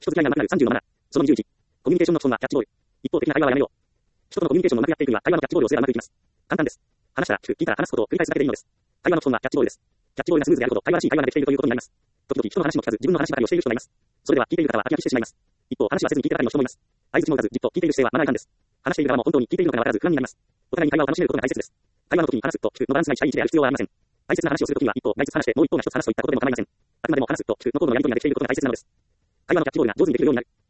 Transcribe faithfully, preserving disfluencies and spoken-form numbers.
人付き合いが上手くなるさんじゅうのなな。そのにじゅういち。コミュニケーションの基本はキャッチボール。一方的な会話はやめよう。人とのコミュニケーションをうまくやっていくには会話のキャッチボールをすればうまくいきます。簡単です。話したら聞く、聞いたら話すことを繰り返すだけでいいのです。会話の基本はキャッチボールです。キャッチボールがスムーズであるほど会話らしい会話ができているということになります。時々人の話も聞かず自分の話ばかりをしている人がいます。それでは聞いている方は飽き飽きしてしまいます。一方話はせずに聞いてばかりの人もいます。相槌も打たずじっと聞いている姿勢はマナー違反です。話している側も本当に聞いているのかわからず不安になります。お互いに会話を楽しめることが大切です。会話の時に話すと聞くのバランスがいち対いちである必要はありません。大切な話をするときには一方が一つ話してもう一方が一つ話すといったことでも構いません。あくまでも話すと聞くの高度のやり取りができていることが大切なのです。会話のキャッチボールが上手にできるようになる。